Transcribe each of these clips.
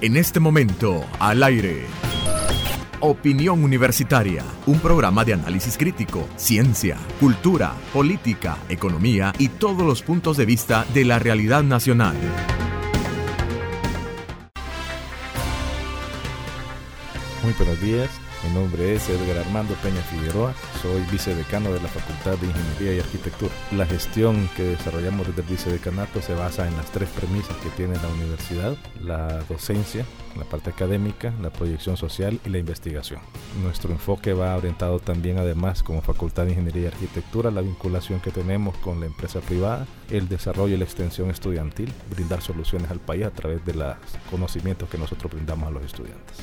En este momento, al aire. Opinión Universitaria, un programa de análisis crítico, ciencia, cultura, política, economía y todos los puntos de vista de la realidad nacional. Muy buenos días, mi nombre es Edgar Armando Peña Figueroa, soy vicedecano de la Facultad de Ingeniería y Arquitectura. La gestión que desarrollamos desde el vicedecanato se basa en las tres premisas que tiene la universidad: la docencia, la parte académica, la proyección social y la investigación. Nuestro enfoque va orientado también, además, como Facultad de Ingeniería y Arquitectura, la vinculación que tenemos con la empresa privada, el desarrollo y la extensión estudiantil, brindar soluciones al país a través de los conocimientos que nosotros brindamos a los estudiantes.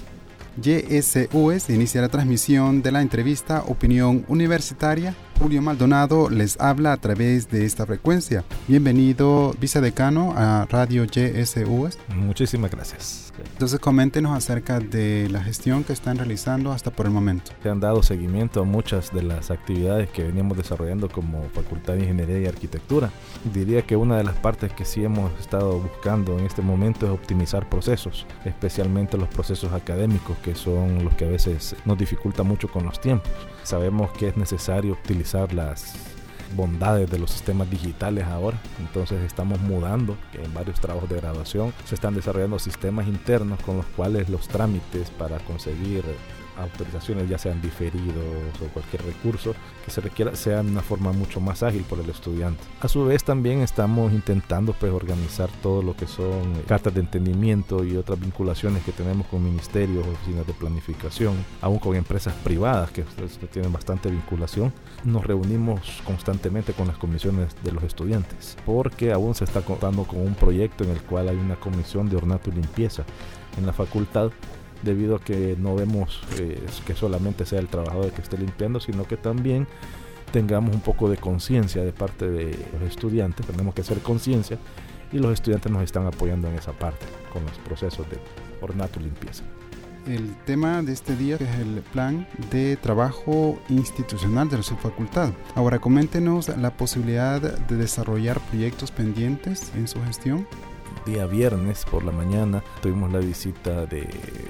YSUS inicia la transmisión de la entrevista Opinión Universitaria. Julio Maldonado les habla a través de esta frecuencia. Bienvenido, vicedecano, a Radio YSUS. Muchísimas gracias. Entonces, coméntenos acerca de la gestión que están realizando hasta por el momento. Se han dado seguimiento a muchas de las actividades que veníamos desarrollando como Facultad de Ingeniería y Arquitectura. Diría que una de las partes que sí hemos estado buscando en este momento es optimizar procesos, especialmente los procesos académicos, que son los que a veces nos dificulta mucho con los tiempos. Sabemos que es necesario utilizar las bondades de los sistemas digitales ahora, entonces estamos mudando, que en varios trabajos de graduación se están desarrollando sistemas internos con los cuales los trámites para conseguir autorizaciones, ya sean diferidos o cualquier recurso que se requiera, sean de una forma mucho más ágil por el estudiante. A su vez también estamos intentando organizar todo lo que son cartas de entendimiento y otras vinculaciones que tenemos con ministerios, oficinas de planificación, aún con empresas privadas que tienen bastante vinculación. Nos reunimos constantemente con las comisiones de los estudiantes, porque aún se está contando con un proyecto en el cual hay una comisión de ornato y limpieza en la facultad, debido a que no vemos que solamente sea el trabajador el que esté limpiando, sino que también tengamos un poco de conciencia de parte de los estudiantes. Tenemos que hacer conciencia y los estudiantes nos están apoyando en esa parte con los procesos de ornato y limpieza. El tema de este día es el plan de trabajo institucional de su facultad. Ahora, coméntenos la posibilidad de desarrollar proyectos pendientes en su gestión. Día viernes por la mañana tuvimos la visita de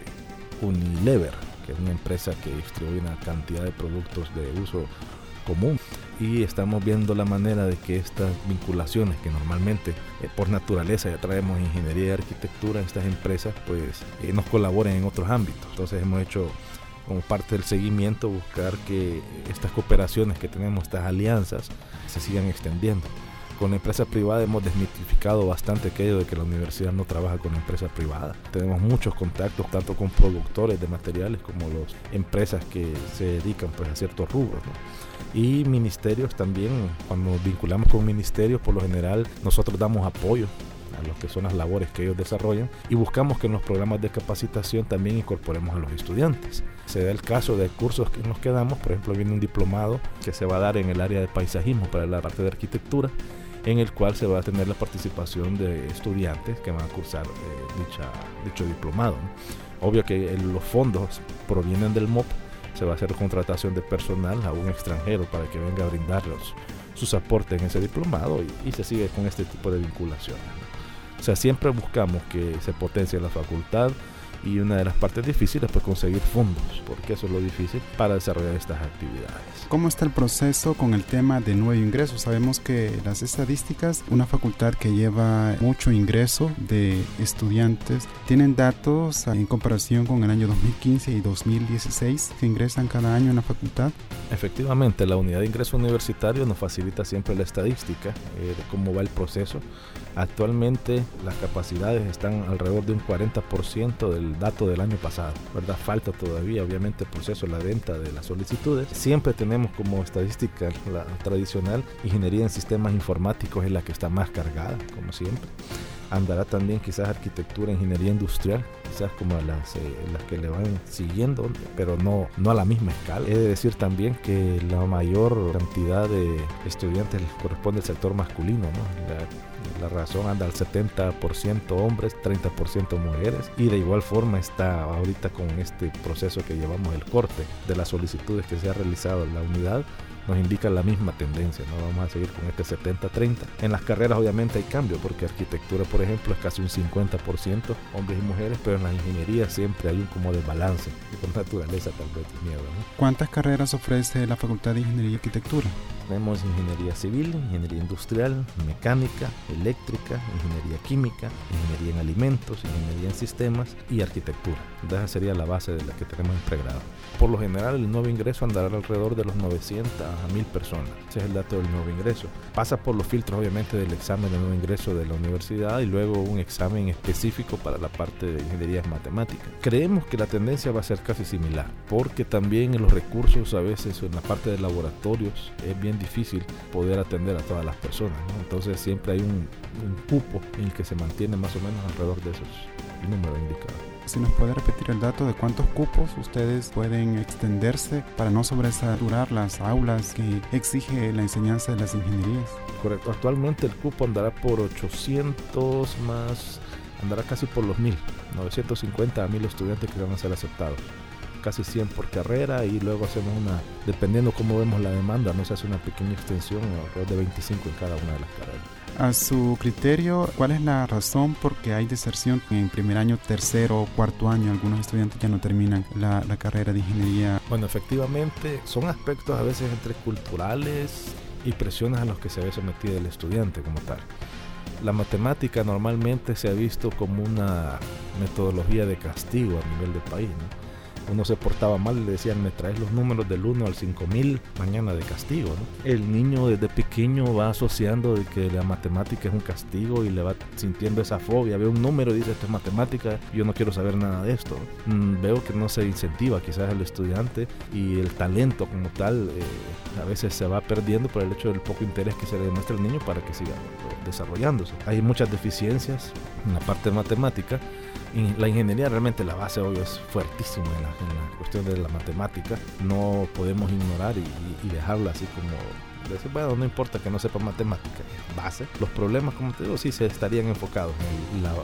Unilever, que es una empresa que distribuye una cantidad de productos de uso común, y estamos viendo la manera de que estas vinculaciones que normalmente por naturaleza ya traemos en ingeniería y arquitectura, estas empresas nos colaboren en otros ámbitos. Entonces hemos hecho, como parte del seguimiento, buscar que estas cooperaciones que tenemos, estas alianzas, se sigan extendiendo. Con la empresa privada hemos desmitificado bastante aquello de que la universidad no trabaja con empresas privadas. Tenemos muchos contactos, tanto con productores de materiales como las empresas que se dedican a ciertos rubros, ¿no? Y ministerios también. Cuando nos vinculamos con ministerios, por lo general nosotros damos apoyo a lo que son las labores que ellos desarrollan y buscamos que en los programas de capacitación también incorporemos a los estudiantes. Se da el caso de cursos que nos quedamos, por ejemplo, viene un diplomado que se va a dar en el área de paisajismo para la parte de arquitectura, en el cual se va a tener la participación de estudiantes que van a cursar dicho diplomado, ¿no? Obvio que los fondos provienen del MOP, se va a hacer contratación de personal a un extranjero para que venga a brindar sus aportes en ese diplomado y se sigue con este tipo de vinculaciones, ¿no? O sea, siempre buscamos que se potencie la facultad, y una de las partes difíciles es conseguir fondos, porque eso es lo difícil para desarrollar estas actividades. ¿Cómo está el proceso con el tema de nuevo ingreso? Sabemos que las estadísticas, una facultad que lleva mucho ingreso de estudiantes, ¿tienen datos en comparación con el año 2015 y 2016 que ingresan cada año en la facultad? Efectivamente, la unidad de ingreso universitario nos facilita siempre la estadística de cómo va el proceso. Actualmente las capacidades están alrededor de un 40% del dato del año pasado, ¿verdad? Falta todavía, obviamente, el proceso de la venta de las solicitudes. Siempre tenemos como estadística la tradicional, ingeniería en sistemas informáticos es la que está más cargada, como siempre. Andará también quizás arquitectura, ingeniería industrial, quizás como las que le van siguiendo, pero no a la misma escala. He de decir también que la mayor cantidad de estudiantes corresponde al sector masculino, ¿no? La razón anda al 70% hombres, 30% mujeres, y de igual forma está ahorita con este proceso que llevamos, el corte de las solicitudes que se ha realizado en la unidad. nos indica la misma tendencia, ¿no? Vamos a seguir con este 70-30. En las carreras obviamente hay cambio, porque arquitectura, por ejemplo, es casi un 50% hombres y mujeres, pero en la ingeniería siempre hay un como desbalance, y por naturaleza tal vez miedo, ¿no? ¿Cuántas carreras ofrece la Facultad de Ingeniería y Arquitectura? Tenemos ingeniería civil, ingeniería industrial, mecánica, eléctrica, ingeniería química, ingeniería en alimentos, ingeniería en sistemas y arquitectura. Esa sería la base de la que tenemos en pregrado. Por lo general, el nuevo ingreso andará alrededor de los 900 a 1000 personas. Ese es el dato del nuevo ingreso. Pasa por los filtros, obviamente, del examen de nuevo ingreso de la universidad y luego un examen específico para la parte de ingeniería matemática. Creemos que la tendencia va a ser casi similar, porque también en los recursos, a veces en la parte de laboratorios, es bien difícil poder atender a todas las personas, ¿no? Entonces siempre hay un cupo en el que se mantiene más o menos alrededor de esos números indicados. Si nos puede repetir el dato de cuántos cupos ustedes pueden extenderse para no sobresaturar las aulas que exige la enseñanza de las ingenierías. Correcto, actualmente el cupo andará por 800 más, andará casi por los 1000, 950 a 1000 estudiantes que van a ser aceptados. Casi 100 por carrera, y luego hacemos una, dependiendo cómo vemos la demanda, no se hace una pequeña extensión, alrededor de 25 en cada una de las carreras. A su criterio, ¿cuál es la razón por qué hay deserción en primer año, tercero o cuarto año? Algunos estudiantes ya no terminan la carrera de ingeniería. Bueno, efectivamente son aspectos a veces entre culturales y presiones a los que se ve sometido el estudiante como tal. La matemática normalmente se ha visto como una metodología de castigo a nivel del país, ¿no? Uno se portaba mal y le decían, me traes los números del 1 al 5000, mañana de castigo, ¿no? El niño desde pequeño va asociando de que la matemática es un castigo y le va sintiendo esa fobia. Ve un número y dice, esto es matemática, yo no quiero saber nada de esto. Veo que no se incentiva quizás al estudiante, y el talento como tal a veces se va perdiendo por el hecho del poco interés que se le demuestra al niño para que siga desarrollándose. Hay muchas deficiencias en la parte de matemática. La ingeniería realmente, la base obvio es fuertísima en la cuestión de la matemática. No podemos ignorar y dejarla así como decir, bueno, no importa que no sepa matemática, es base. Los problemas, como te digo, sí se estarían enfocados en la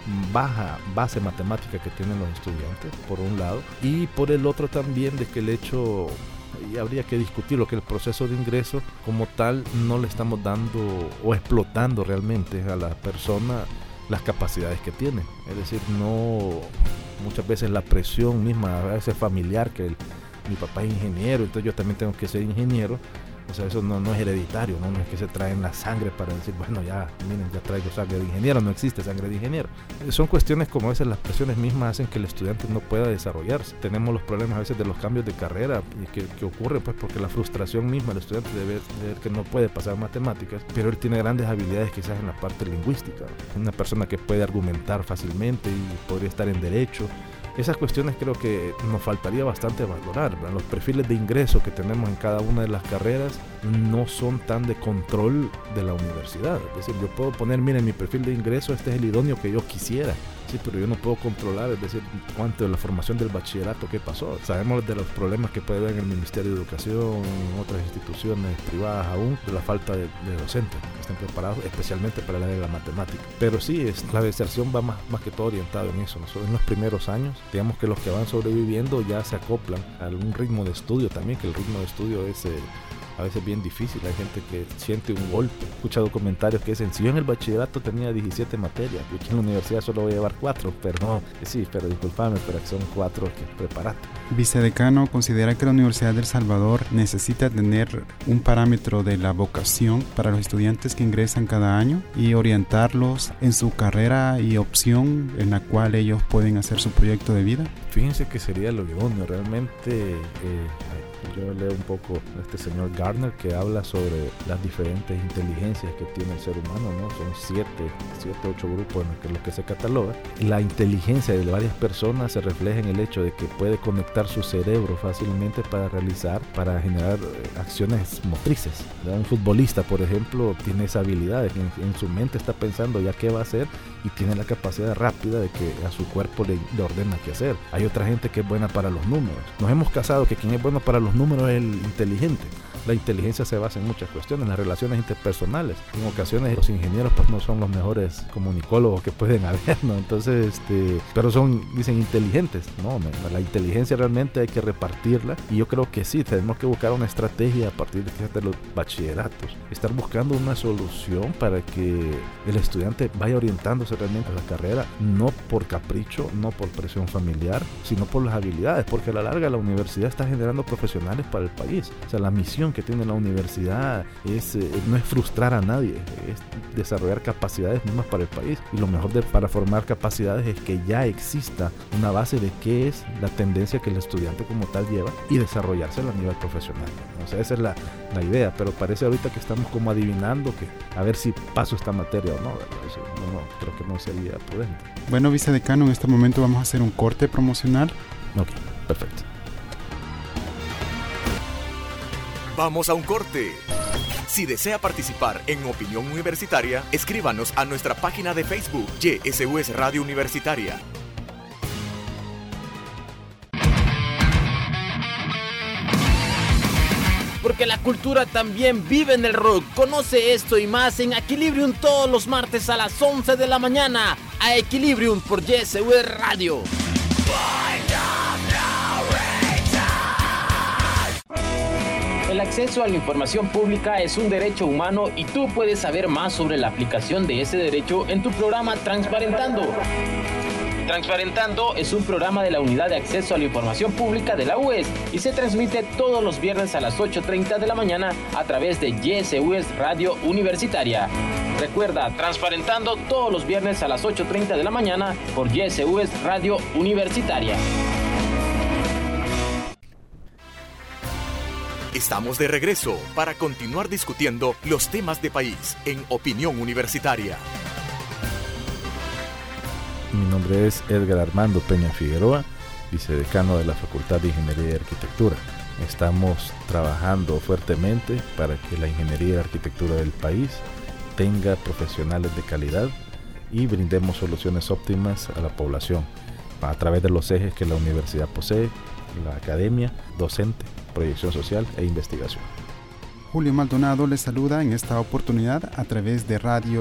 baja base matemática que tienen los estudiantes, por un lado, y por el otro también de que el hecho, y habría que discutir lo que el proceso de ingreso como tal no le estamos dando o explotando realmente a la persona las capacidades que tiene. Es decir, no, muchas veces la presión misma, a veces familiar, que mi papá es ingeniero, entonces yo también tengo que ser ingeniero. O sea, eso no es hereditario, no es que se trae en la sangre para decir, bueno, ya, miren, ya traigo sangre de ingeniero, no existe sangre de ingeniero. Son cuestiones como a veces las presiones mismas hacen que el estudiante no pueda desarrollarse. Tenemos los problemas a veces de los cambios de carrera que ocurren pues porque la frustración misma del estudiante debe ver que no puede pasar matemáticas, pero él tiene grandes habilidades quizás en la parte lingüística. Es una persona que puede argumentar fácilmente y podría estar en derecho. Esas cuestiones creo que nos faltaría bastante valorar, ¿verdad? Los perfiles de ingreso que tenemos en cada una de las carreras no son tan de control de la universidad. Es decir, yo puedo poner, miren, mi perfil de ingreso, este es el idóneo que yo quisiera. Sí, pero yo no puedo controlar, es decir, cuánto de la formación del bachillerato, qué pasó. Sabemos de los problemas que puede haber en el Ministerio de Educación, en otras instituciones privadas aún, de la falta de docentes que estén preparados, especialmente para el área de la matemática. Pero sí, la deserción va más que todo orientado en eso. Nosotros en los primeros años, digamos que los que van sobreviviendo ya se acoplan a un ritmo de estudio también, que el ritmo de estudio es a veces bien difícil. Hay gente que siente un golpe. He escuchado comentarios que dicen, si yo en el bachillerato tenía 17 materias, yo aquí en la universidad solo voy a llevar 4, pero no, sí, pero disculpame, pero son 4 que preparate. Vicedecano, ¿considera que la Universidad de El Salvador necesita tener un parámetro de la vocación para los estudiantes que ingresan cada año y orientarlos en su carrera y opción en la cual ellos pueden hacer su proyecto de vida? Fíjense que sería lo idóneo. Realmente yo leo un poco a este señor Gardner que habla sobre las diferentes inteligencias que tiene el ser humano, ¿no? Son 7, 8 grupos en los que se cataloga. La inteligencia de varias personas se refleja en el hecho de que puede conectar su cerebro fácilmente para generar acciones motrices, ¿verdad? Un futbolista, por ejemplo, tiene esa habilidad de que en su mente está pensando ya qué va a hacer y tiene la capacidad rápida de que a su cuerpo le ordena qué hacer. Hay otra gente que es buena para los números. Nos hemos casado que quien es bueno para los números es el inteligente. La inteligencia se basa en muchas cuestiones, las relaciones interpersonales. En ocasiones los ingenieros pues no son los mejores comunicólogos que pueden haber, ¿no? Entonces, pero dicen inteligentes, ¿no? La inteligencia realmente hay que repartirla, y yo creo que sí, tenemos que buscar una estrategia a partir de los bachilleratos, estar buscando una solución para que el estudiante vaya orientándose realmente a la carrera, no por capricho, no por presión familiar, sino por las habilidades, porque a la larga la universidad está generando profesionales para el país. O sea, la misión que tiene la universidad no es frustrar a nadie, es desarrollar capacidades mismas para el país, y lo mejor para formar capacidades es que ya exista una base de qué es la tendencia que el estudiante como tal lleva y desarrollarse a nivel profesional. O sea, esa es la idea, pero parece ahorita que estamos como adivinando que a ver si paso esta materia o no. Eso, no, creo que no sería prudente. Bueno, vicedecano, en este momento vamos a hacer un corte promocional. Ok, perfecto. Vamos a un corte. Si desea participar en Opinión Universitaria, escríbanos a nuestra página de Facebook, YSUS Radio Universitaria. Porque la cultura también vive en el rock. Conoce esto y más en Equilibrium todos los martes a las 11 de la mañana. A Equilibrium por YSUS Radio. El acceso a la información pública es un derecho humano y tú puedes saber más sobre la aplicación de ese derecho en tu programa Transparentando. Transparentando es un programa de la Unidad de Acceso a la Información Pública de la UES y se transmite todos los viernes a las 8:30 de la mañana a través de YSUS Radio Universitaria. Recuerda, Transparentando todos los viernes a las 8:30 de la mañana por YSUS Radio Universitaria. Estamos de regreso para continuar discutiendo los temas de país en Opinión Universitaria. Mi nombre es Edgar Armando Peña Figueroa, vicedecano de la Facultad de Ingeniería y Arquitectura. Estamos trabajando fuertemente para que la ingeniería y la arquitectura del país tenga profesionales de calidad y brindemos soluciones óptimas a la población a través de los ejes que la universidad posee: la academia, docente, proyección social e investigación. Julio Maldonado les saluda en esta oportunidad a través de Radio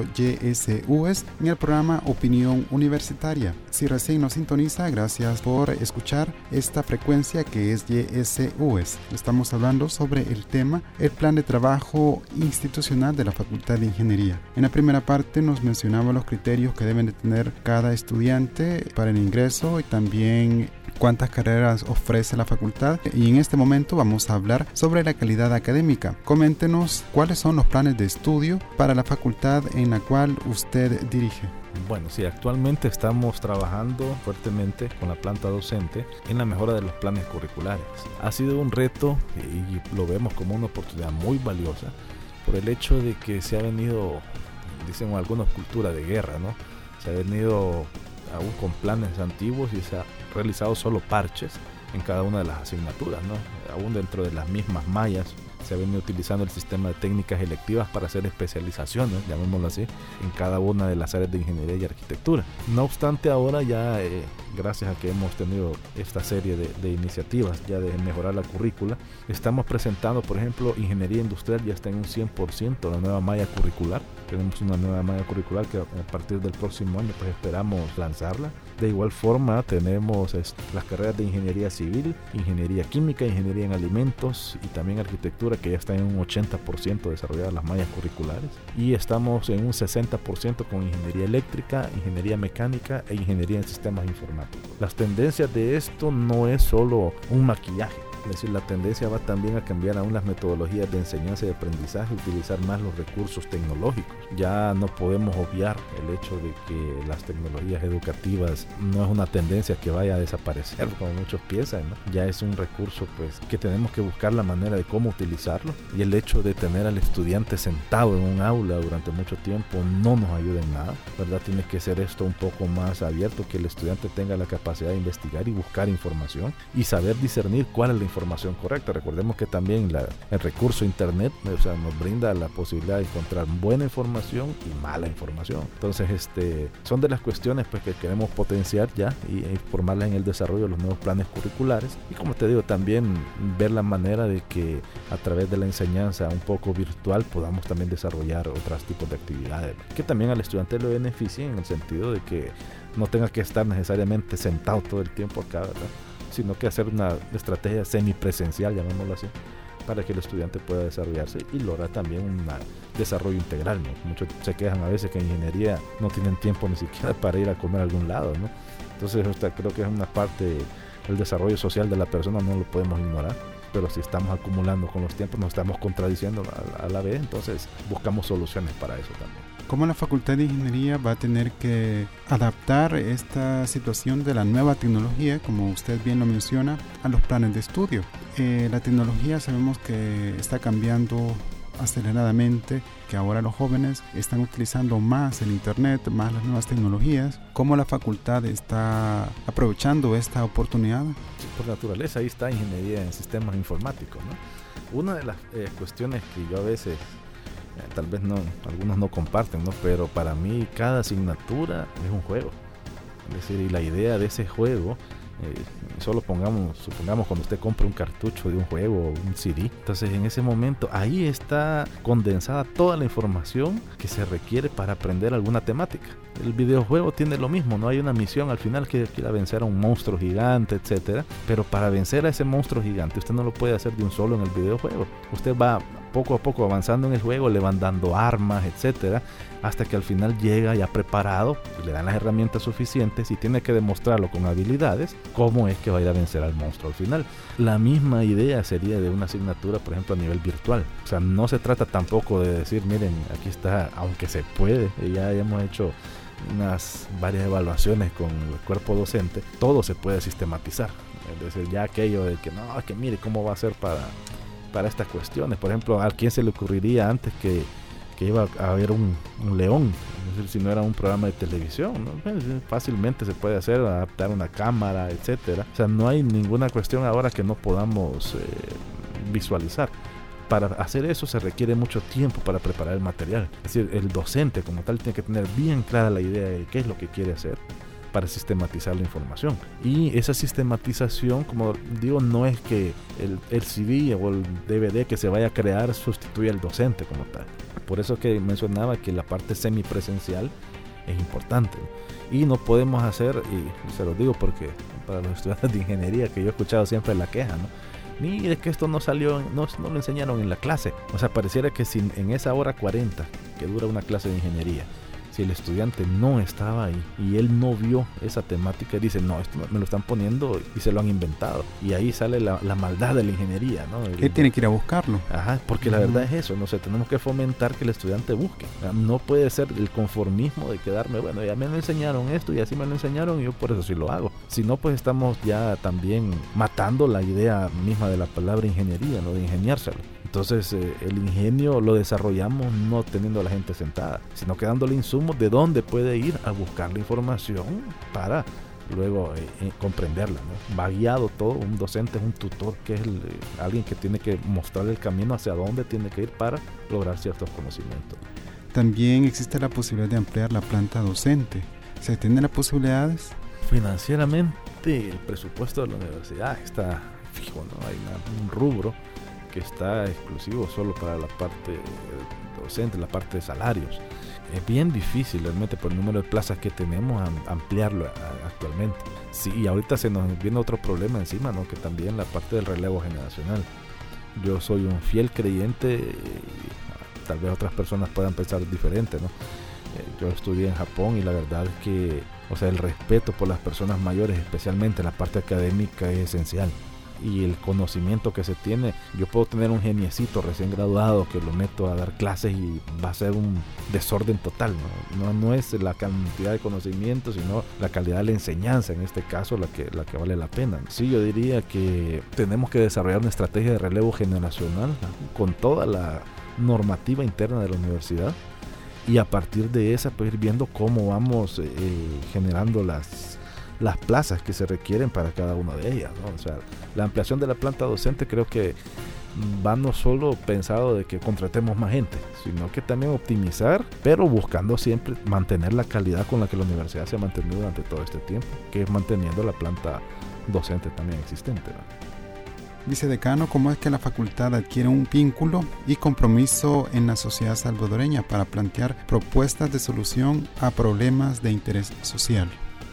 YSUS en el programa Opinión Universitaria. Si recién nos sintoniza, gracias por escuchar esta frecuencia que es YSUS. Estamos hablando sobre el tema, el plan de trabajo institucional de la Facultad de Ingeniería. En la primera parte nos mencionaba los criterios que deben de tener cada estudiante para el ingreso y también cuántas carreras ofrece la facultad, y en este momento vamos a hablar sobre la calidad académica. Coméntenos cuáles son los planes de estudio para la facultad en la cual usted dirige. Bueno, sí, actualmente estamos trabajando fuertemente con la planta docente en la mejora de los planes curriculares. Ha sido un reto y lo vemos como una oportunidad muy valiosa por el hecho de que se ha venido, dicen algunos, cultura de guerra, ¿no? Se ha venido aún con planes antiguos y se ha realizado solo parches en cada una de las asignaturas, ¿no? Aún dentro de las mismas mallas se ha venido utilizando el sistema de técnicas electivas para hacer especializaciones, llamémoslo así, en cada una de las áreas de ingeniería y arquitectura. No obstante, ahora ya, gracias a que hemos tenido esta serie de iniciativas ya de mejorar la currícula, estamos presentando, por ejemplo, ingeniería industrial ya está en un 100% la nueva malla curricular. Tenemos una nueva malla curricular que a partir del próximo año pues esperamos lanzarla. De igual forma tenemos las carreras de ingeniería civil, ingeniería química, ingeniería en alimentos y también arquitectura, que ya está en un 80% desarrolladas las mallas curriculares, y estamos en un 60% con ingeniería eléctrica, ingeniería mecánica e ingeniería en sistemas informáticos. Las tendencias de esto no es solo un maquillaje, es decir, la tendencia va también a cambiar aún las metodologías de enseñanza y aprendizaje, utilizar más los recursos tecnológicos. Ya no podemos obviar el hecho de que las tecnologías educativas no es una tendencia que vaya a desaparecer como muchos piensan, ¿no? Ya es un recurso pues que tenemos que buscar la manera de cómo utilizarlo, y el hecho de tener al estudiante sentado en un aula durante mucho tiempo no nos ayuda en nada, ¿verdad? Tiene que ser esto un poco más abierto, que el estudiante tenga la capacidad de investigar y buscar información y saber discernir cuál es la información información correcta. Recordemos que también el recurso internet, o sea, nos brinda la posibilidad de encontrar buena información y mala información. Entonces, son de las cuestiones pues que queremos potenciar ya y formarlas en el desarrollo de los nuevos planes curriculares. Y como te digo, también ver la manera de que a través de la enseñanza un poco virtual podamos también desarrollar otros tipos de actividades que también al estudiante le beneficien, en el sentido de que no tenga que estar necesariamente sentado todo el tiempo acá, ¿verdad? Sino que hacer una estrategia semipresencial, llamémoslo así, para que el estudiante pueda desarrollarse y lograr también un desarrollo integral, ¿no? Muchos se quejan a veces que en ingeniería no tienen tiempo ni siquiera para ir a comer a algún lado, ¿no? Entonces creo que es una parte del desarrollo social de la persona, no lo podemos ignorar, pero si estamos acumulando con los tiempos, nos estamos contradiciendo a la vez, entonces buscamos soluciones para eso también. ¿Cómo la Facultad de Ingeniería va a tener que adaptar esta situación de la nueva tecnología, como usted bien lo menciona, a los planes de estudio? La tecnología sabemos que está cambiando aceleradamente, que ahora los jóvenes están utilizando más el internet, más las nuevas tecnologías. ¿Cómo la facultad está aprovechando esta oportunidad? Por naturaleza ahí está ingeniería en sistemas informáticos, ¿no? Una de las cuestiones que yo a veces tal vez algunos no comparten, ¿no? Pero para mí cada asignatura es un juego. Es decir, y la idea de ese juego, supongamos cuando usted compra un cartucho de un juego o un CD, entonces en ese momento ahí está condensada toda la información que se requiere para aprender alguna temática. El videojuego tiene lo mismo, no hay una misión al final que quiera vencer a un monstruo gigante, etcétera, pero para vencer a ese monstruo gigante usted no lo puede hacer de un solo en el videojuego. Usted va poco a poco avanzando en el juego, le van dando armas, etcétera, hasta que al final llega ya preparado y le dan las herramientas suficientes y tiene que demostrarlo con habilidades cómo es que va a ir a vencer al monstruo al final. La misma idea sería de una asignatura, por ejemplo, a nivel virtual. O sea, no se trata tampoco de decir, miren, aquí está, aunque se puede, ya hemos hecho varias evaluaciones con el cuerpo docente, todo se puede sistematizar. Es decir, ya aquello de que no, que mire cómo va a ser para estas cuestiones. Por ejemplo, ¿a quién se le ocurriría antes que iba a haber un león? Es decir, si no era un programa de televisión, ¿no? Fácilmente se puede hacer, adaptar una cámara, etcétera. O sea, no hay ninguna cuestión ahora que no podamos visualizar. Para hacer eso se requiere mucho tiempo para preparar el material. Es decir, el docente como tal tiene que tener bien clara la idea de qué es lo que quiere hacer para sistematizar la información. Y esa sistematización, como digo, no es que el CD o el DVD que se vaya a crear sustituya al docente como tal. Por eso que mencionaba que la parte semipresencial es importante. Y no podemos hacer, y se lo digo porque para los estudiantes de ingeniería, que yo he escuchado siempre la queja, ¿no? Mire que esto no salió, no lo enseñaron en la clase. O sea, pareciera que si en esa hora 40 que dura una clase de ingeniería, si el estudiante no estaba ahí y él no vio esa temática, dice, no, esto me lo están poniendo y se lo han inventado. Y ahí sale la maldad de la ingeniería, ¿no? Él tiene que ir a buscarlo. Ajá, porque la verdad es eso, no sé, tenemos que fomentar que el estudiante busque. No puede ser el conformismo de quedarme, bueno, ya me lo enseñaron esto y así me lo enseñaron y yo por eso sí lo hago. Si no, pues estamos ya también matando la idea misma de la palabra ingeniería, ¿no? De ingeniárselo. Entonces el ingenio lo desarrollamos no teniendo a la gente sentada, sino que dándole insumos de dónde puede ir a buscar la información para luego comprenderla, ¿no? Va guiado todo, un docente es un tutor, que es alguien que tiene que mostrarle el camino hacia dónde tiene que ir para lograr ciertos conocimientos. También existe la posibilidad de ampliar la planta docente. ¿Se tienen las posibilidades? Financieramente el presupuesto de la universidad está fijo, ¿no? Hay un rubro que está exclusivo solo para la parte docente, la parte de salarios. Es bien difícil realmente por el número de plazas que tenemos ampliarlo actualmente. Sí, y ahorita se nos viene otro problema encima, ¿no? Que también la parte del relevo generacional. Yo soy un fiel creyente, tal vez otras personas puedan pensar diferente, ¿no? Yo estudié en Japón y la verdad es que, o sea, el respeto por las personas mayores, especialmente en la parte académica, es esencial. Y el conocimiento que se tiene, yo puedo tener un geniecito recién graduado que lo meto a dar clases y va a ser un desorden total, ¿no? No es la cantidad de conocimiento, sino la calidad de la enseñanza, en este caso la que vale la pena. Sí, yo diría que tenemos que desarrollar una estrategia de relevo generacional, ¿no? Con toda la normativa interna de la universidad, y a partir de esa pues ir viendo cómo vamos generando las plazas que se requieren para cada una de ellas, ¿no? O sea, la ampliación de la planta docente creo que va no solo pensado de que contratemos más gente, sino que también optimizar, pero buscando siempre mantener la calidad con la que la universidad se ha mantenido durante todo este tiempo, que es manteniendo la planta docente también existente, ¿no? Vicedecano, ¿cómo es que la facultad adquiere un vínculo y compromiso en la sociedad salvadoreña para plantear propuestas de solución a problemas de interés social?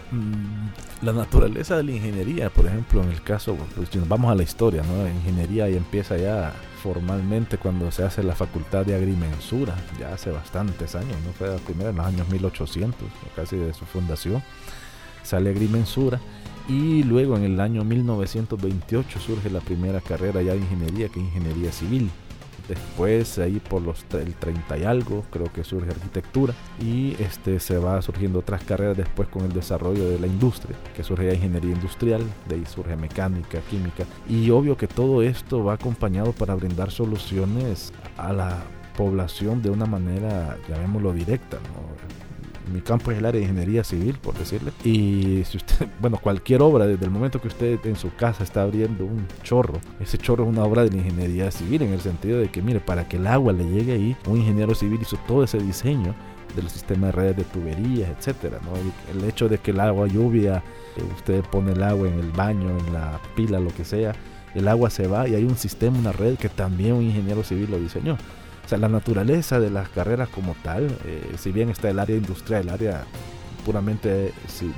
La naturaleza de la ingeniería, por ejemplo, en el caso, pues, si nos vamos a la historia, ¿no? La ingeniería ya empieza ya formalmente cuando se hace la facultad de agrimensura, ya hace bastantes años, no fue la primera, en los años 1800, casi de su fundación, sale agrimensura. Y luego en el año 1928 surge la primera carrera ya de ingeniería, que es ingeniería civil. Después ahí por el 30 y algo creo que surge arquitectura, y se va surgiendo otras carreras después con el desarrollo de la industria, que surge ya ingeniería industrial, de ahí surge mecánica, química, y obvio que todo esto va acompañado para brindar soluciones a la población de una manera, llamémoslo, directa, ¿no? Mi campo es el área de ingeniería civil, por decirle, y si usted, bueno, cualquier obra, desde el momento que usted en su casa está abriendo un chorro, ese chorro es una obra de la ingeniería civil, en el sentido de que, mire, para que el agua le llegue ahí, un ingeniero civil hizo todo ese diseño del sistema de redes de tuberías, etcétera, ¿no? El hecho de que el agua lluvia, usted pone el agua en el baño, en la pila, lo que sea, el agua se va y hay un sistema, una red que también un ingeniero civil lo diseñó. O sea, la naturaleza de las carreras como tal, si bien está el área industrial, el área puramente de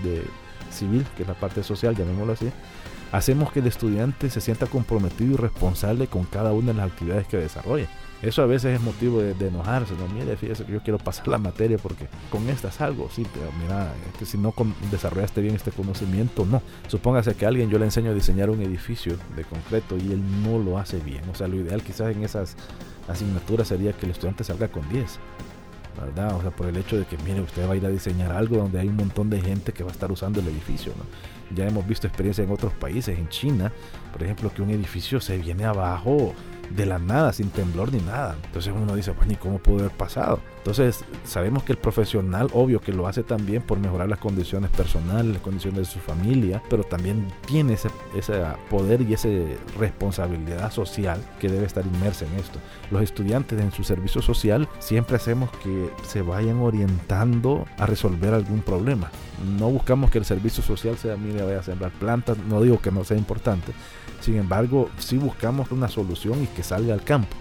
civil, que es la parte social, llamémoslo así, hacemos que el estudiante se sienta comprometido y responsable con cada una de las actividades que desarrolla. Eso a veces es motivo de enojarse, no, mire, fíjese que yo quiero pasar la materia porque con esta salgo, sí, pero mira, es que si no desarrollaste bien este conocimiento, no. Supóngase que a alguien yo le enseño a diseñar un edificio de concreto y él no lo hace bien. O sea, lo ideal quizás en esas asignaturas sería que el estudiante salga con 10, ¿verdad? O sea, por el hecho de que, mire, usted va a ir a diseñar algo donde hay un montón de gente que va a estar usando el edificio, ¿no? Ya hemos visto experiencias en otros países, en China, por ejemplo, que un edificio se viene abajo de la nada, sin temblor ni nada. Entonces uno dice, pues ni cómo pudo haber pasado. Entonces sabemos que el profesional, obvio que lo hace también por mejorar las condiciones personales, las condiciones de su familia, pero también tiene ese poder y esa responsabilidad social que debe estar inmersa en esto. Los estudiantes en su servicio social siempre hacemos que se vayan orientando a resolver algún problema. No buscamos que el servicio social sea, mire, vaya a sembrar plantas, no digo que no sea importante. Sin embargo, sí buscamos una solución y que salga al campo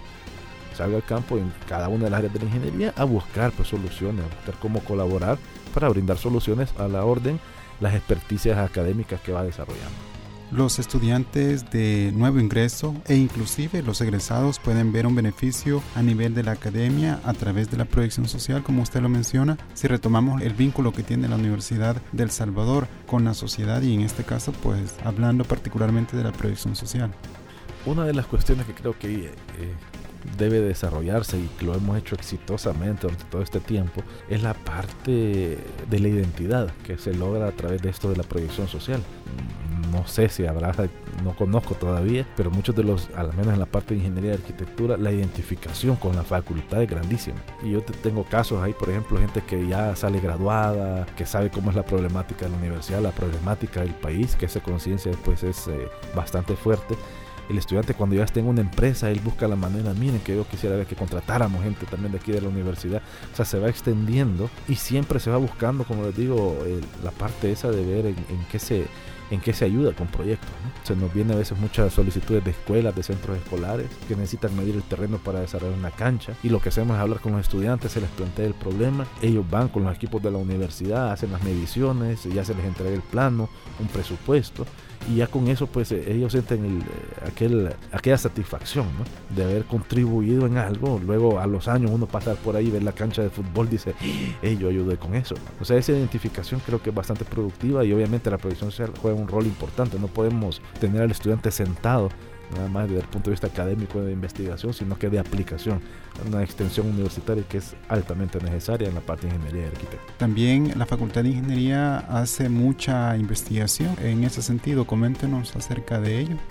en cada una de las áreas de la ingeniería a buscar pues, soluciones, a buscar cómo colaborar para brindar soluciones a la orden, las experticias académicas que va desarrollando. Los estudiantes de nuevo ingreso e inclusive los egresados pueden ver un beneficio a nivel de la academia a través de la proyección social, como usted lo menciona, si retomamos el vínculo que tiene la Universidad de El Salvador con la sociedad y en este caso pues hablando particularmente de la proyección social. Una de las cuestiones que creo que debe desarrollarse y que lo hemos hecho exitosamente durante todo este tiempo es la parte de la identidad que se logra a través de esto de la proyección social. No sé si habrá, no conozco todavía, pero muchos de los, al menos en la parte de ingeniería y arquitectura, la identificación con la facultad es grandísima. Y yo tengo casos ahí, por ejemplo, gente que ya sale graduada, que sabe cómo es la problemática de la universidad, la problemática del país, que esa conciencia después es bastante fuerte. El estudiante cuando ya está en una empresa, él busca la manera, miren que yo quisiera ver que contratáramos gente también de aquí de la universidad. O sea, se va extendiendo y siempre se va buscando, como les digo, la parte esa de ver en qué se ayuda con proyectos, ¿no? Se nos viene a veces muchas solicitudes de escuelas, de centros escolares que necesitan medir el terreno para desarrollar una cancha, y lo que hacemos es hablar con los estudiantes, se les plantea el problema, ellos van con los equipos de la universidad, hacen las mediciones, ya se les entrega el plano, un presupuesto, y ya con eso pues ellos sienten aquella satisfacción, ¿no? De haber contribuido en algo. Luego a los años uno pasa por ahí, ver la cancha de fútbol, dice, yo ayudé con eso. O sea, esa identificación creo que es bastante productiva, y obviamente la proyección social juega un rol importante. No podemos tener al estudiante sentado nada más desde el punto de vista académico de investigación, sino que de aplicación, una extensión universitaria que es altamente necesaria en la parte de ingeniería y arquitectura. También la Facultad de Ingeniería hace mucha investigación en ese sentido. Coméntenos acerca de ello.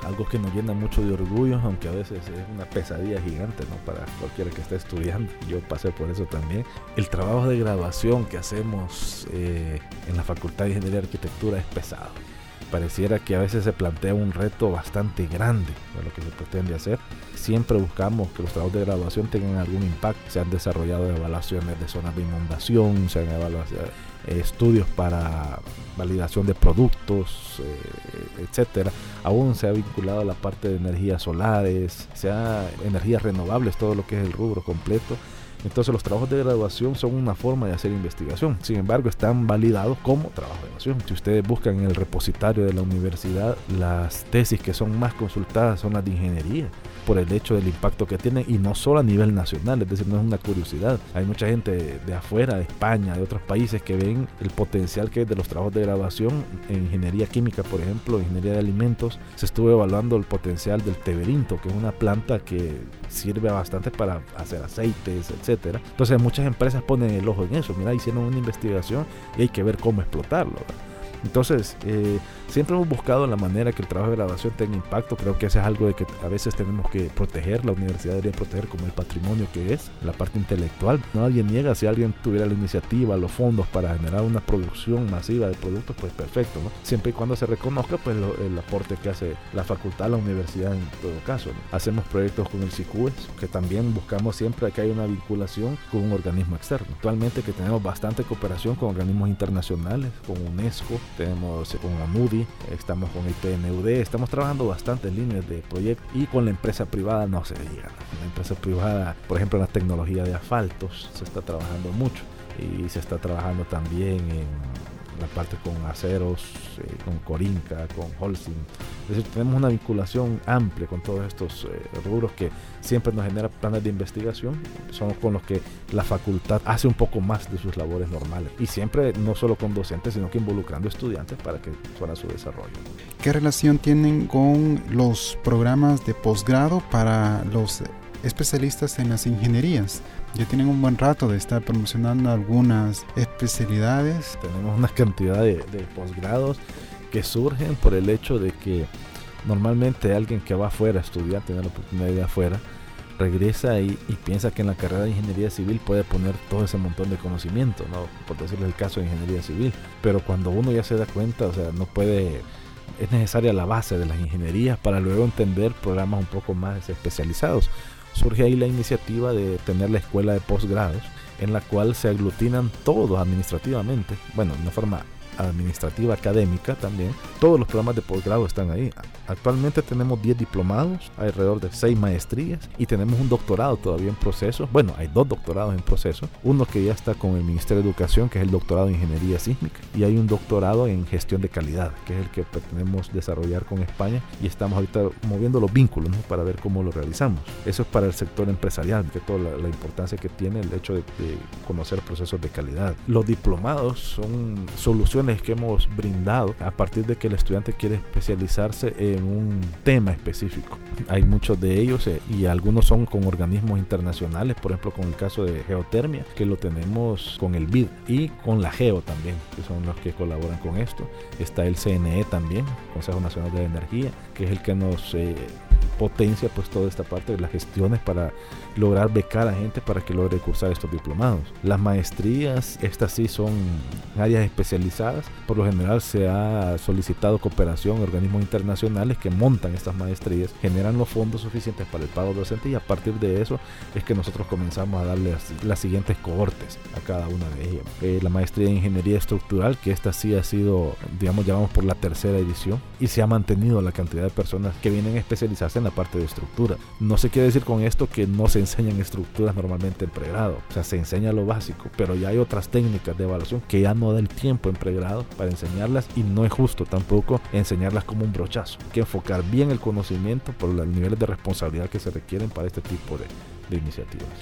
algo que nos llena mucho de orgullo, aunque a veces es una pesadilla gigante, ¿no?, para cualquiera que esté estudiando. Yo pasé por eso también. El trabajo de graduación que hacemos en la Facultad de Ingeniería y Arquitectura es pesado. Pareciera que a veces se plantea un reto bastante grande de lo que se pretende hacer. Siempre buscamos que los trabajos de graduación tengan algún impacto. Se han desarrollado evaluaciones de zonas de inundación, se han evaluado estudios para validación de productos, etcétera. Aún se ha vinculado a la parte de energías solares, energías renovables, todo lo que es el rubro completo. Entonces los trabajos de graduación son una forma de hacer investigación. Sin embargo, están validados como trabajo de graduación. Si ustedes buscan en el repositorio de la universidad, las tesis que son más consultadas son las de ingeniería, por el hecho del impacto que tienen, y no solo a nivel nacional, es decir, no es una curiosidad. Hay mucha gente de afuera, de España, de otros países, que ven el potencial que hay de los trabajos de graduación. En ingeniería química, por ejemplo, ingeniería de alimentos, se estuvo evaluando el potencial del teberinto, que es una planta que sirve bastante para hacer aceites, etcétera. Entonces muchas empresas ponen el ojo en eso. Mira, hicieron una investigación y hay que ver cómo explotarlo, ¿verdad? Entonces, siempre hemos buscado la manera que el trabajo de graduación tenga impacto. Creo que eso es algo de que a veces tenemos que proteger. La universidad debería proteger como el patrimonio que es, la parte intelectual. Nadie niega, si alguien tuviera la iniciativa, los fondos para generar una producción masiva de productos, pues perfecto, ¿no? Siempre y cuando se reconozca pues el aporte que hace la facultad, la universidad en todo caso, ¿no? Hacemos proyectos con el CICUES, que también buscamos siempre que haya una vinculación con un organismo externo. Actualmente que tenemos bastante cooperación con organismos internacionales, con UNESCO, tenemos con AMUDI, estamos con el PNUD, estamos trabajando bastantes líneas de proyectos, y con la empresa privada no se diga, ¿no? La empresa privada, por ejemplo, en la tecnología de asfaltos se está trabajando mucho, y se está trabajando también en la parte con aceros, con Corinca, con Holcim. Es decir, tenemos una vinculación amplia con todos estos rubros que siempre nos genera planes de investigación. Son con los que la facultad hace un poco más de sus labores normales, y siempre no solo con docentes, sino que involucrando estudiantes para que fuera su desarrollo. ¿Qué relación tienen con los programas de posgrado para los especialistas en las ingenierías? Ya tienen un buen rato de estar promocionando algunas especialidades. Tenemos una cantidad de posgrados que surgen por el hecho de que normalmente alguien que va afuera a estudiar, tiene la oportunidad de ir afuera, regresa y piensa que en la carrera de ingeniería civil puede poner todo ese montón de conocimiento, ¿no? Por decirles el caso de ingeniería civil. Pero cuando uno ya se da cuenta, o sea, no puede... Es necesaria la base de las ingenierías para luego entender programas un poco más especializados. Surge ahí la iniciativa de tener la escuela de posgrados, en la cual se aglutinan todos administrativamente, bueno, de una forma administrativa, académica también. Todos los programas de posgrado están ahí. Actualmente tenemos 10 diplomados, alrededor de 6 maestrías, y tenemos un doctorado todavía en proceso. Bueno, hay 2 doctorados en proceso. Uno que ya está con el Ministerio de Educación, que es el doctorado en Ingeniería Sísmica, y hay un doctorado en Gestión de Calidad, que es el que pretendemos desarrollar con España, y estamos ahorita moviendo los vínculos, ¿no?, para ver cómo lo realizamos. Eso es para el sector empresarial, que toda la importancia que tiene el hecho de conocer procesos de calidad. Los diplomados son soluciones que hemos brindado a partir de que el estudiante quiere especializarse en un tema específico. Hay muchos de ellos y algunos son con organismos internacionales, por ejemplo con el caso de geotermia, que lo tenemos con el BID, y con la GEO también, que son los que colaboran con esto. Está el CNE también, Consejo Nacional de Energía, que es el que nos potencia pues toda esta parte de las gestiones para lograr becar a gente para que logre cursar estos diplomados. Las maestrías, estas sí son áreas especializadas. Por lo general se ha solicitado cooperación a organismos internacionales que montan estas maestrías, generan los fondos suficientes para el pago docente, y a partir de eso es que nosotros comenzamos a darle las siguientes cohortes a cada una de ellas. La maestría en Ingeniería Estructural, que esta sí ha sido, digamos, ya vamos por la 3ª edición, y se ha mantenido la cantidad de personas que vienen a especializarse en la parte de estructura. No se quiere decir con esto que no se enseñan estructuras normalmente en pregrado, o sea, se enseña lo básico, pero ya hay otras técnicas de evaluación que ya no da el tiempo en pregrado para enseñarlas, y no es justo tampoco enseñarlas como un brochazo. Hay que enfocar bien el conocimiento por los niveles de responsabilidad que se requieren para este tipo de iniciativas.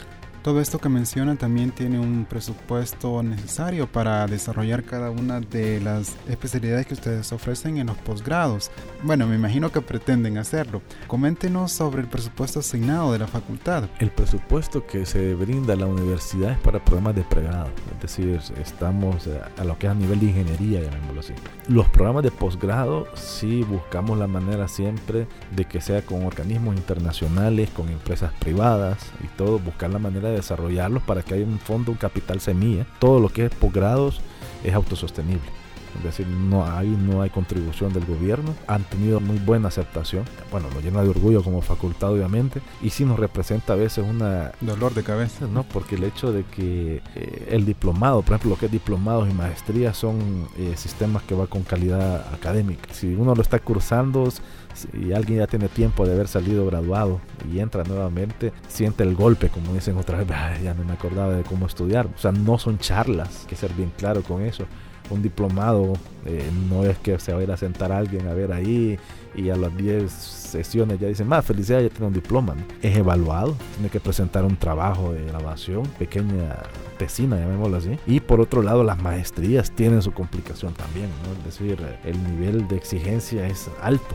Todo esto que mencionan también tiene un presupuesto necesario para desarrollar cada una de las especialidades que ustedes ofrecen en los posgrados. Bueno, me imagino que pretenden hacerlo. Coméntenos sobre el presupuesto asignado de la facultad. El presupuesto que se brinda a la universidad es para programas de pregrado, es decir, estamos a lo que es a nivel de ingeniería, llamémoslo así. Los programas de posgrado sí buscamos la manera siempre de que sea con organismos internacionales, con empresas privadas y todo, buscar la manera de desarrollarlos para que haya un fondo, un capital semilla. Todo lo que es posgrados es autosostenible. Es decir, no hay contribución del gobierno. Han tenido muy buena aceptación. Bueno, nos llena de orgullo como facultad, obviamente, y sí nos representa a veces una dolor de cabeza, ¿no? Porque el hecho de que el diplomado, por ejemplo, lo que es diplomados y maestrías son sistemas que va con calidad académica. Si uno lo está cursando y alguien ya tiene tiempo de haber salido graduado y entra nuevamente, siente el golpe, como dicen otra vez, ya no me acordaba de cómo estudiar. O sea, no son charlas, hay que ser bien claro con eso. Un diplomado no es que se va a ir a sentar a alguien a ver ahí y a las 10 sesiones ya dicen, felicidad, ya tiene un diploma, ¿no? Es evaluado, tiene que presentar un trabajo de grabación, pequeña tesina, llamémoslo así. Y por otro lado, las maestrías tienen su complicación también, ¿no? Es decir, el nivel de exigencia es alto.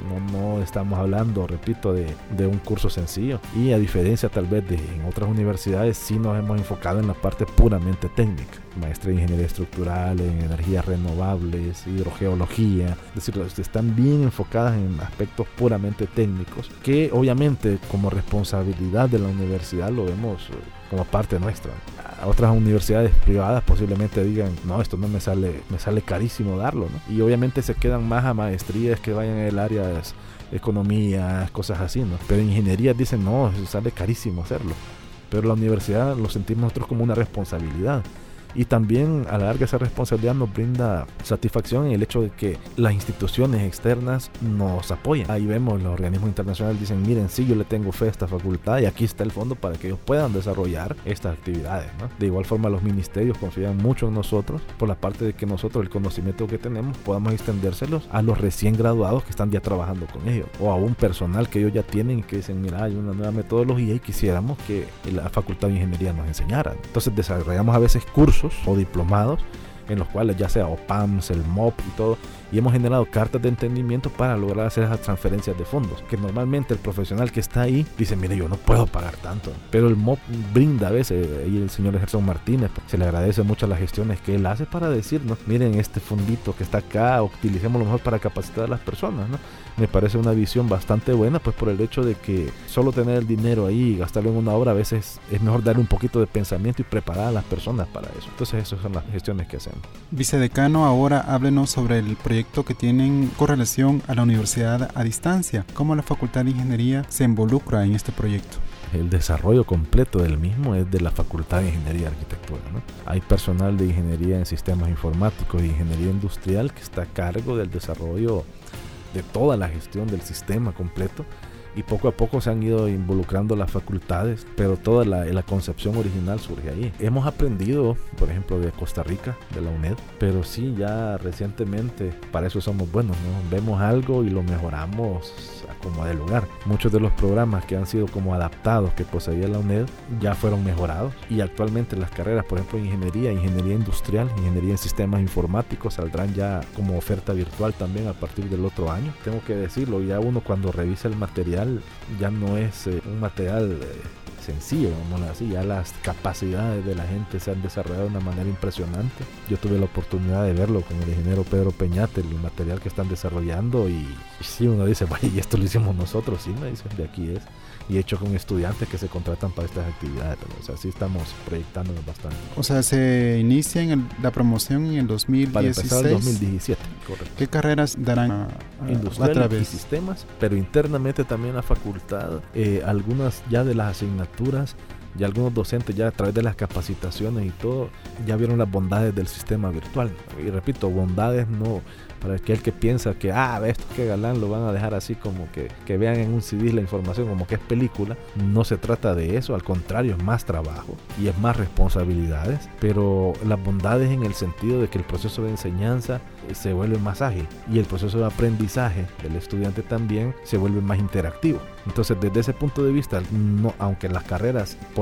No estamos hablando, repito, de un curso sencillo. Y a diferencia tal vez de en otras universidades, sí nos hemos enfocado en la parte puramente técnica. Maestría en ingeniería estructural, en energías renovables, hidrogeología. Es decir, están bien enfocadas en aspectos puramente técnicos, que obviamente como responsabilidad de la universidad lo vemos como parte nuestra. A otras universidades privadas posiblemente digan, no, esto no me sale carísimo darlo, ¿no? Y obviamente se quedan más a maestrías que vayan en el área de economía, cosas así, ¿no? Pero en ingeniería dicen, no, eso sale carísimo hacerlo. Pero la universidad lo sentimos nosotros como una responsabilidad. Y también a la larga esa responsabilidad nos brinda satisfacción en el hecho de que las instituciones externas nos apoyan. Ahí vemos los organismos internacionales dicen, miren, sí, yo le tengo fe a esta facultad y aquí está el fondo para que ellos puedan desarrollar estas actividades, ¿no? De igual forma los ministerios confían mucho en nosotros por la parte de que nosotros el conocimiento que tenemos podamos extendérselos a los recién graduados que están ya trabajando con ellos o a un personal que ellos ya tienen y que dicen, mira, hay una nueva metodología y quisiéramos que la facultad de ingeniería nos enseñara. Entonces desarrollamos a veces cursos o diplomados en los cuales ya sea OPAMS, el MOP y todo, y hemos generado cartas de entendimiento para lograr hacer esas transferencias de fondos, que normalmente el profesional que está ahí dice, mire, yo no puedo pagar tanto, pero el MOP brinda a veces, y el señor Gerson Martínez, se le agradece mucho las gestiones que él hace para decirnos, miren, este fondito que está acá, utilicémoslo mejor para capacitar a las personas, ¿no? Me parece una visión bastante buena, pues por el hecho de que solo tener el dinero ahí y gastarlo en una obra, a veces es mejor darle un poquito de pensamiento y preparar a las personas para eso. Entonces esas son las gestiones que hacemos. Vicedecano, ahora háblenos sobre el proyecto que tienen con relación a la universidad a distancia. ¿Cómo la Facultad de Ingeniería se involucra en este proyecto? El desarrollo completo del mismo es de la Facultad de Ingeniería y Arquitectura, ¿no? Hay personal de ingeniería en sistemas informáticos y ingeniería industrial que está a cargo del desarrollo de toda la gestión del sistema completo, y poco a poco se han ido involucrando las facultades, pero toda la concepción original surge ahí. Hemos aprendido, por ejemplo, de Costa Rica, de la UNED, pero sí, ya recientemente, para eso somos buenos, ¿no? Vemos algo y lo mejoramos como de lugar. Muchos de los programas que han sido como adaptados que poseía la UNED ya fueron mejorados, y actualmente las carreras, por ejemplo, ingeniería industrial, ingeniería en sistemas informáticos, saldrán ya como oferta virtual también a partir del otro año. Tengo que decirlo, ya uno cuando revisa el material ya no es un material sencillo, vamos así, ya las capacidades de la gente se han desarrollado de una manera impresionante. Yo tuve la oportunidad de verlo con el ingeniero Pedro Peñate, el material que están desarrollando, y sí, uno dice, vaya, y esto lo hicimos nosotros, sí, me dicen, de aquí es, y hecho con estudiantes que se contratan para estas actividades, o sea, sí estamos proyectándonos bastante. O sea, se inicia la promoción en el 2016. Para empezar el 2017, correcto. ¿Qué carreras darán industrial y sistemas? Pero internamente también la facultad, algunas ya de las asignaturas, ya algunos docentes ya a través de las capacitaciones y todo, ya vieron las bondades del sistema virtual. Y repito, bondades no para aquel que piensa que esto que galán lo van a dejar así como que vean en un CD la información como que es película. No se trata de eso, al contrario, es más trabajo y es más responsabilidades, pero las bondades en el sentido de que el proceso de enseñanza se vuelve más ágil y el proceso de aprendizaje del estudiante también se vuelve más interactivo. Entonces, desde ese punto de vista, no, aunque las carreras por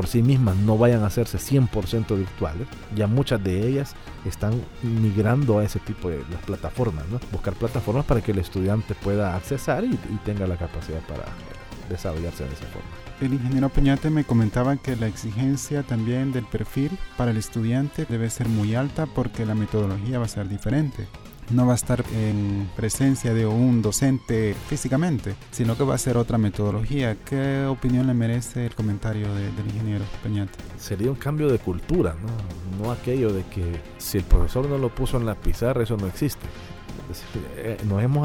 por sí mismas no vayan a hacerse 100% virtuales. Ya muchas de ellas están migrando a ese tipo de las plataformas, ¿no? Buscar plataformas para que el estudiante pueda accesar y tenga la capacidad para desarrollarse de esa forma. El ingeniero Peñate me comentaba que la exigencia también del perfil para el estudiante debe ser muy alta porque la metodología va a ser diferente. No va a estar en presencia de un docente físicamente, sino que va a ser otra metodología. ¿Qué opinión le merece el comentario del ingeniero Peñate? Sería un cambio de cultura, ¿no? No aquello de que si el profesor no lo puso en la pizarra, eso no existe. Es decir,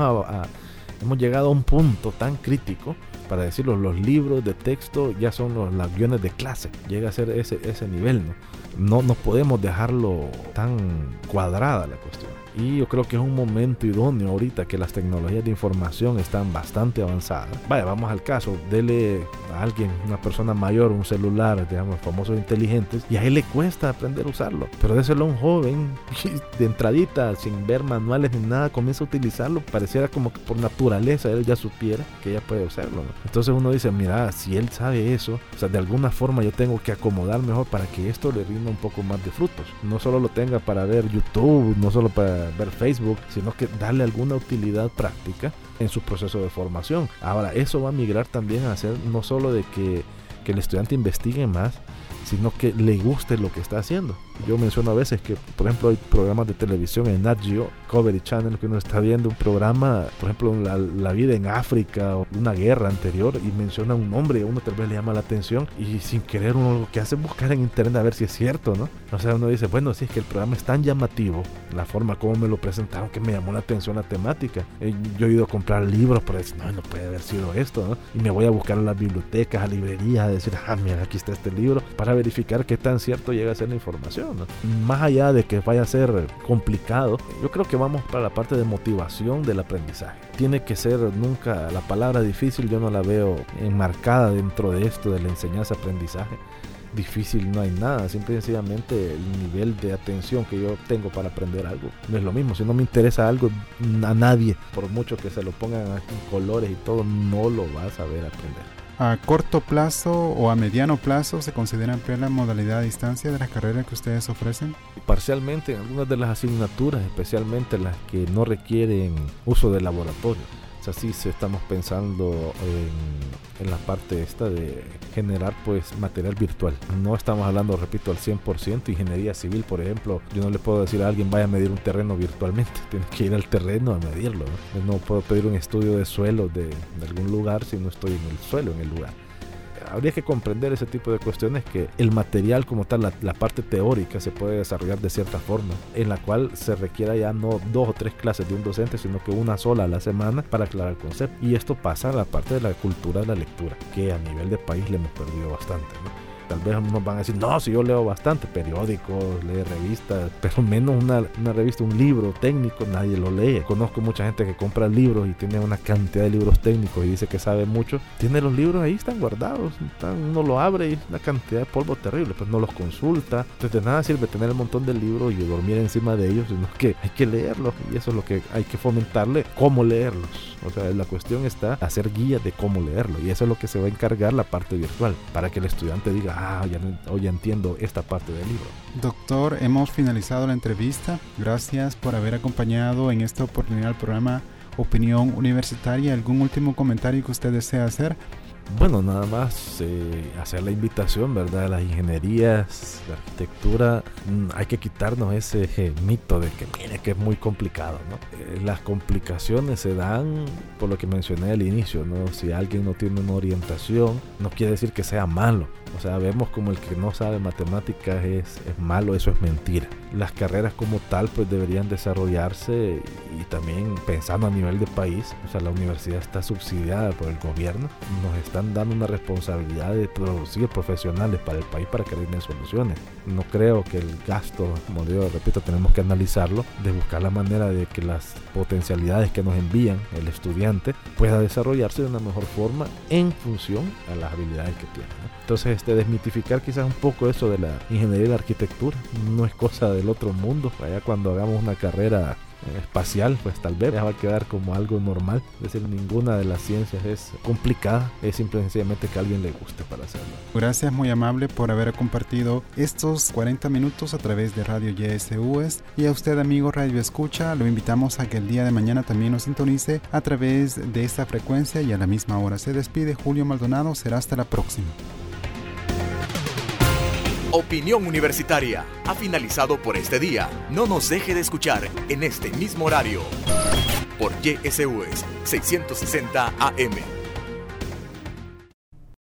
hemos llegado a un punto tan crítico, para decirlo, los libros de texto ya son los guiones de clase, llega a ser ese nivel, ¿no? No podemos dejarlo tan cuadrada la cuestión. Y yo creo que es un momento idóneo ahorita que las tecnologías de información están bastante avanzadas. Vaya, vamos al caso, dele a alguien, una persona mayor, un celular, digamos, famosos inteligentes, y a él le cuesta aprender a usarlo. Pero déselo a un joven, de entradita, sin ver manuales ni nada, comienza a utilizarlo, pareciera como que por naturaleza él ya supiera que ella puede usarlo, ¿no? Entonces uno dice, mira, si él sabe eso, o sea, de alguna forma yo tengo que acomodar mejor para que esto le rinda un poco más de frutos. No solo lo tenga para ver YouTube, no solo para ver Facebook, sino que darle alguna utilidad práctica en su proceso de formación. Ahora, eso va a migrar también a hacer no solo de que el estudiante investigue más, sino que le guste lo que está haciendo. Yo menciono a veces que, por ejemplo, hay programas de televisión en Nat Geo, Discovery Channel, que uno está viendo un programa, por ejemplo, la vida en África o una guerra anterior, y menciona un nombre y a uno tal vez le llama la atención, y sin querer uno lo que hace es buscar en internet a ver si es cierto, ¿no? O sea, uno dice, bueno, si es que el programa es tan llamativo, la forma como me lo presentaron, que me llamó la atención la temática. Yo he ido a comprar libros, pero decir, no puede haber sido esto, ¿no? Y me voy a buscar a las bibliotecas, a librerías, a decir, mira, aquí está este libro, para verificar qué tan cierto llega a ser la información, ¿no? Más allá de que vaya a ser complicado, yo creo que vamos para la parte de motivación del aprendizaje. Tiene que ser nunca, la palabra difícil yo no la veo enmarcada dentro de esto de la enseñanza-aprendizaje. Difícil no hay nada, simple y sencillamente el nivel de atención que yo tengo para aprender algo no es lo mismo. Si no me interesa algo, a nadie, por mucho que se lo pongan en colores y todo, no lo va a saber aprender. ¿A corto plazo o a mediano plazo se considera ampliar la modalidad a distancia de las carreras que ustedes ofrecen? Parcialmente en algunas de las asignaturas, especialmente las que no requieren uso de laboratorio. O sea, sí estamos pensando en la parte esta de generar pues material virtual. No estamos hablando, repito, al 100%. Ingeniería civil, por ejemplo, yo no le puedo decir a alguien vaya a medir un terreno virtualmente. Tienes que ir al terreno a medirlo, ¿no? No puedo pedir un estudio de suelo de algún lugar si no estoy en el suelo, en el lugar. Habría que comprender ese tipo de cuestiones, que el material como tal, la parte teórica se puede desarrollar de cierta forma, en la cual se requiera ya no 2 o 3 clases de un docente, sino que una sola a la semana para aclarar el concepto. Y esto pasa a la parte de la cultura de la lectura, que a nivel de país le hemos perdido bastante, ¿no? Tal vez nos van a decir, no, si yo leo bastante periódicos, leo revistas, pero menos una revista, un libro técnico, nadie lo lee. Conozco mucha gente que compra libros y tiene una cantidad de libros técnicos y dice que sabe mucho. Tiene los libros ahí, están guardados, uno lo abre y es una cantidad de polvo terrible, pues no los consulta. Entonces de nada sirve tener un montón de libros y dormir encima de ellos, sino que hay que leerlos, y eso es lo que hay que fomentarle, cómo leerlos. O sea, la cuestión está hacer guías de cómo leerlo, y eso es lo que se va a encargar la parte virtual, para que el estudiante diga, ya entiendo esta parte del libro. Doctor, hemos finalizado la entrevista. Gracias por haber acompañado en esta oportunidad al programa Opinión Universitaria. ¿Algún último comentario que usted desea hacer? Bueno, nada más hacer la invitación, ¿verdad? Las ingenierías, la arquitectura, hay que quitarnos ese mito de que mire que es muy complicado, ¿no? Las complicaciones se dan por lo que mencioné al inicio, ¿no? Si alguien no tiene una orientación, no quiere decir que sea malo. O sea, vemos como el que no sabe matemáticas es malo, eso es mentira. Las carreras como tal pues deberían desarrollarse, y también pensando a nivel de país, o sea, la universidad está subsidiada por el gobierno, nos están dando una responsabilidad de producir profesionales para el país para que rinden soluciones. No creo que el gasto, como yo repito, tenemos que analizarlo, de buscar la manera de que las potencialidades que nos envían el estudiante pueda desarrollarse de una mejor forma en función a las habilidades que tiene, ¿no? Entonces, desmitificar quizás un poco eso de la ingeniería y la arquitectura, no es cosa del otro mundo. Allá cuando hagamos una carrera espacial, pues tal vez va a quedar como algo normal. Es decir, ninguna de las ciencias es complicada, es simplemente que a alguien le guste para hacerlo. Gracias, muy amable, por haber compartido estos 40 minutos a través de Radio YSUS. Y a usted, amigo Radio Escucha, lo invitamos a que el día de mañana también nos sintonice a través de esta frecuencia y a la misma hora. Se despide Julio Maldonado, será hasta la próxima. Opinión Universitaria ha finalizado por este día. No nos deje de escuchar en este mismo horario por YSUS 660 AM.